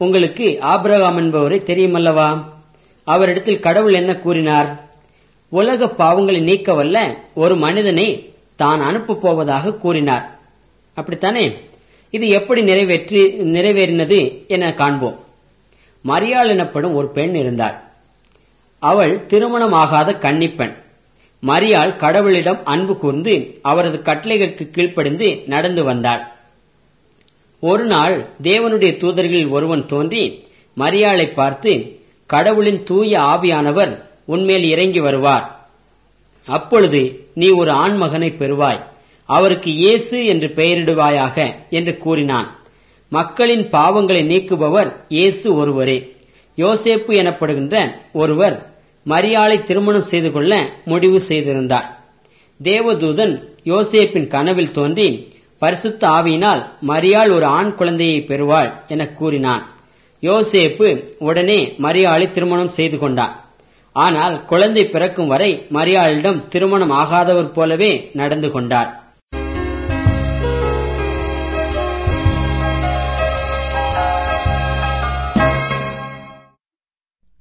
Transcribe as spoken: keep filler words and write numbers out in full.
உங்களுக்கு ஆபிரகாம் என்பவரை தெரியுமல்லவா? அவரிடத்தில் கடவுள் என்ன கூறினார்? உலக பாவங்களை நீக்கவல்ல ஒரு மனிதனை தான் அனுப்பப் போவதாக கூறினார். அப்படித்தானே? இது எப்படி நிறைவேற்றி நிறைவேறினது என காண்போம். மரியாள் எனப்படும் ஒரு பெண் இருந்தாள். அவள் திருமணமாகாத கன்னிப்பெண். மரியாள் கடவுளிடம் அன்பு கூர்ந்து அவரது கட்டளைகளுக்கு கீழ்ப்படிந்து நடந்து வந்தாள். ஒரு நாள் தேவனுடைய தூதர்களில் ஒருவன் தோன்றி மரியாளை பார்த்து, கடவுளின் தூய ஆவியானவர் உன்மேல் இறங்கி வருவார். அப்பொழுது நீ ஒரு ஆண்மகனை பெறுவாய். அவருக்கு இயேசு என்று பெயரிடுவாயாக என்று கூறினான். மக்களின் பாவங்களை நீக்குபவர் இயேசு ஒருவரே. யோசேப்பு எனப்படுகின்ற ஒருவர் மரியாளை திருமணம் செய்து கொள்ள முடிவு செய்திருந்தார். தேவதூதன் யோசேப்பின் கனவில் தோன்றி, பரிசுத்த ஆவியினால் மரியாள் ஒரு ஆண் குழந்தையை பெறுவாள் என கூறினான். யோசேப்பு உடனே மரியாளை திருமணம் செய்து கொண்டான். ஆனால் குழந்தை பிறக்கும் வரை மரியாளிடம் திருமணம் ஆகாதவர் போலவே நடந்து கொண்டார்.